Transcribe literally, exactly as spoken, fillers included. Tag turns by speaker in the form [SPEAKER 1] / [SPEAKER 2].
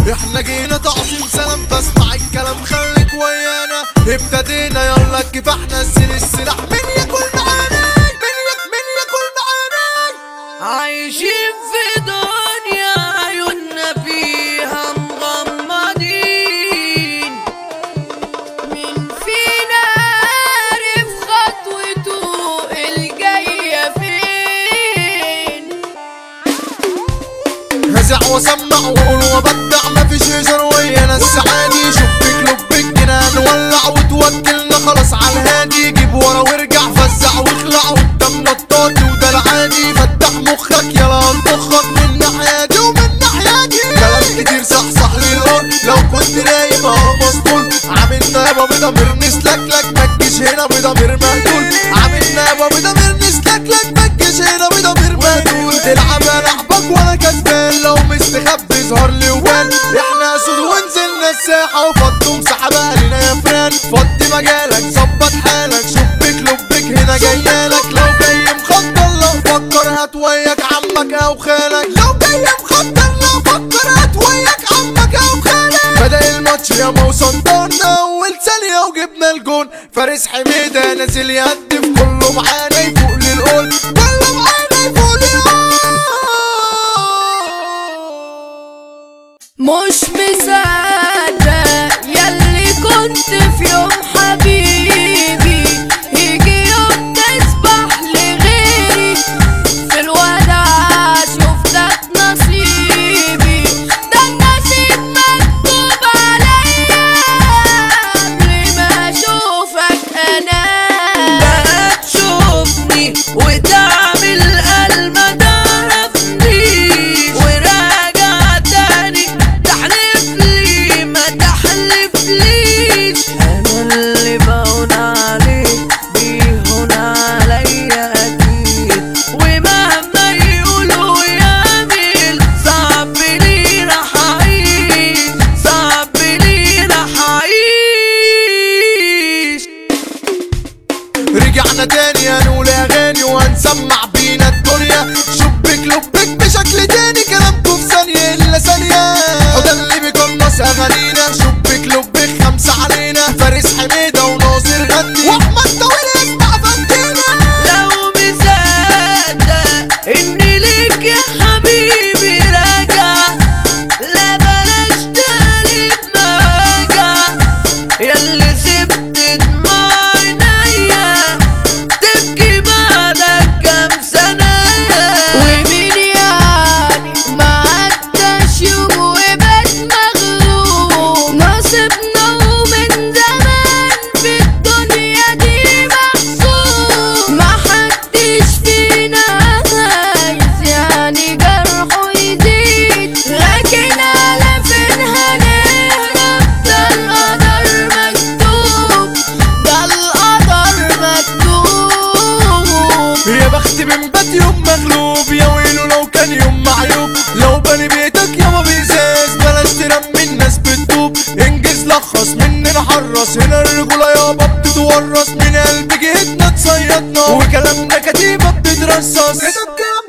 [SPEAKER 1] احنا جينا تعظيم سلام، بسمع الكلام خليك ويانا. ابتدينا يلا كفاحنا نسيل السلاح، مين ياكل معانا مين ياكل مين ياكل معانا.
[SPEAKER 2] عايشين في دنيا عيوننا فيها مغمضين، مين فينا عارف خطوته الجاية فين.
[SPEAKER 1] هزع وسمع وقول وبدع مفيش هزار ويانا السعادي. شبك لبك جنان ولع وتوكلنا خلاص عالهادي. جيب ورا وارجع فزع واخلع قدام نطاطي وده العادي. فتح مخك يلا انطخك من ناحيتي ومن ناحيتي. كلام كتير صح صح للقول لو كنت نايم اهو مسطول. عاملنا يابا بضمير نسلكلك متجيش هنا بضمير مهدول. عاملنا يابا بضمير نسلكلك متجيش هنا بضمير مهدول. تلعب لعبك وانا كسبان لو مستخبي ظهر لي وبان. احنا اسود ونزلنا الساحة وفضوا مساحة بقى لينا يا فران. فضي مجالك ظبط حالك شبك لبك هنا جايالك. لو جاي مخطر لو فكر هات وياك عمك او خالك. لو جاي مخطر لو فكر هات وياك عمك او خالك. بدأ الماتش ياما وصدرنا اول ثانية وجبنا الجون. فارس حميدة نازل يهدف كله معانا يفوق للقول. كله معانا يفوق للقول.
[SPEAKER 2] مش مصدق ياللي كنت في يوم حبيبي يجي يوم تسبح لغيري. في الوداع شفتك نصيبي، ده النصيب مكتوب عليا قبل ما اشوفك انا. بقى تشوفني وتعمل قلب ما تعرفنيش وراجع تاني تحلف لي ما تحلفليش. انا اللي بهون عليك بيهون عليا اكيد، ومهما يقولوا يعمل صعب لي راح اعيش، صعب لي راح اعيش.
[SPEAKER 1] رجعنا تاني هنقول اغاني وهنسمع بينا الدنيا. شبك لبك بشكل تاني كلامكم في ثانية الا ثانية. وده اللي بيقنص اغانينا. شبك لبك خمسة علينا. فارس حميدة وناصر غني واحمد طويل يسمع فندينا.
[SPEAKER 2] لو مصدق اني ليك يا حبيبي راجع، لا بلاش تقلب مراجع. ياللي سبت دموع عينيا تبكي بعدك كام سنة. ومين يعني ما عداش يوم وبات مغلوب. نصيبنا ومن زمان في الدنيا دي محسوب. محدش فينا عايز يعني جرحه يزيد، لكن على فين هنهرب؟ ده القدر مكتوب، ده القدر مكتوب.
[SPEAKER 1] يا بخت من بات يوم مغلوب، يا ويله لو كان يوم معيوب. لو بني بيتك يابا بيزاز بلاش ترمي الناس بتدوب. انجز لخص مننا حرص، هنا الرجولة يابا بتتورث. من قلب جهتنا تصيدنا وكلامنا كتيبة بتترصص.